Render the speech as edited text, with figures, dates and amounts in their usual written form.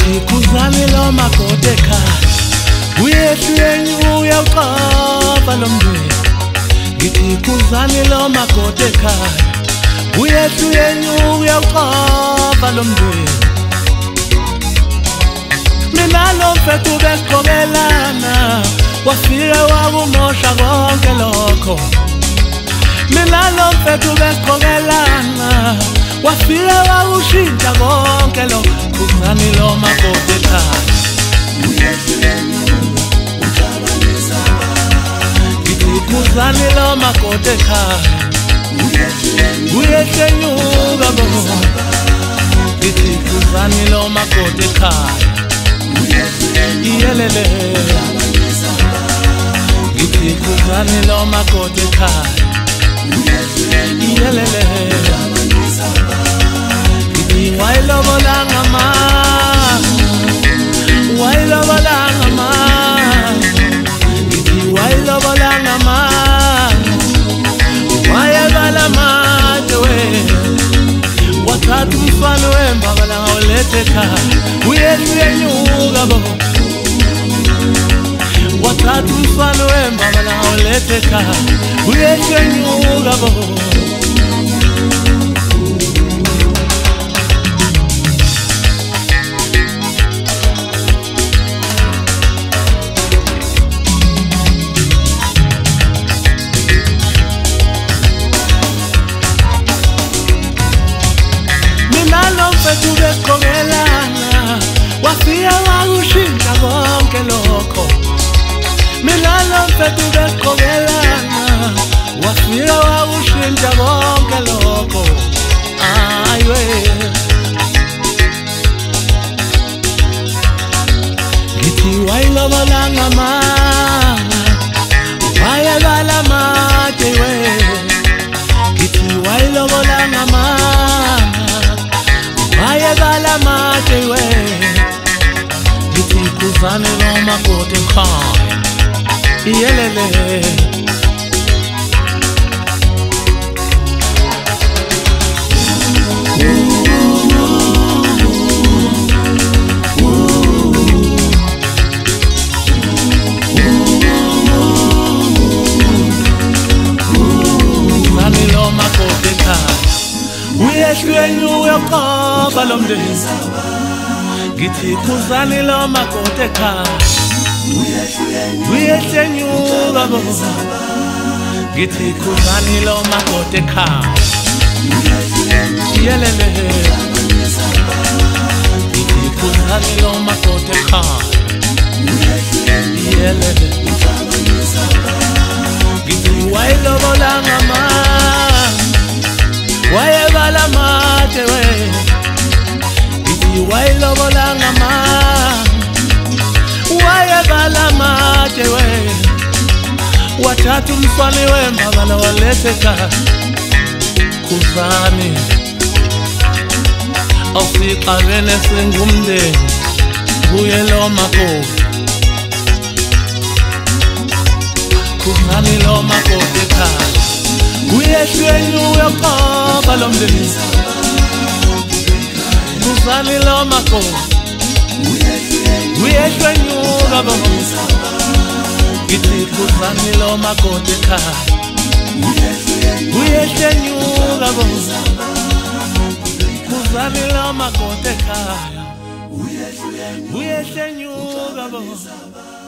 ngithi kuzani lo makoti ekhaya uyehlweni uyawuqapha lo mndeni ngithi kuzani lo makoti ekhaya uyehlweni uyawuqapha lo mndeni mina lo mfethu besiqokelana wafika wakumosha konke lokho mina lo mfethu besiqokelana wafika wakushintsha konke lokho kuzani lo makoti ekhaya ngithi kuzani lo makoti ekhaya uyehlenyuka bo ngithi kuzani lo makoti ekhaya iyelele ngithi kuzani lo makoti ekhaya iyelele ngithi wayilobolanga ma wayilobolanga ma ngithi wayilobolanga ma wayebala made we wathatha umfana wembabala ngawuletha ekhaya uyenyuka bo wathatha umfana wembabala ngawuletha ekhaya uyenyuka bo beqokelana wafika wakushintsha konke lokho mina lo mfethu beqokelana wafika wakushintsha konke lokho aywe ngithi wayilobolanga ma wayebala made we ngithi wayilobolanga ma ayebala made we ngithi kuzani lo makoti ekhaya iyelele kuzani lo makoti ekhaya uyehlweni uyaqapha lo mndeni ngithi kuzani lo makoti ekhaya uyehlenyuka bo ngithi kuzani lo makoti ekhaya iyelele ngithi kuzani lo makoti ekhaya iyelele ngithi wayilobolanga ma wayebala made we ngithi wayilobolanga ma wayebala made we wathatha umfana wembabala waletha ekhaya kuzani awusiqabene sengumndeni kuye lo makoti kuzani lo makoti ekhaya uyehlweni uyaqapha lo mndeni kuzani lo makoti uyehlenyuka bo ngithi kuzani lo makoti ekhaya uyehlenyuka bo kuzani lo makoti ekhaya uyehlenyuka bo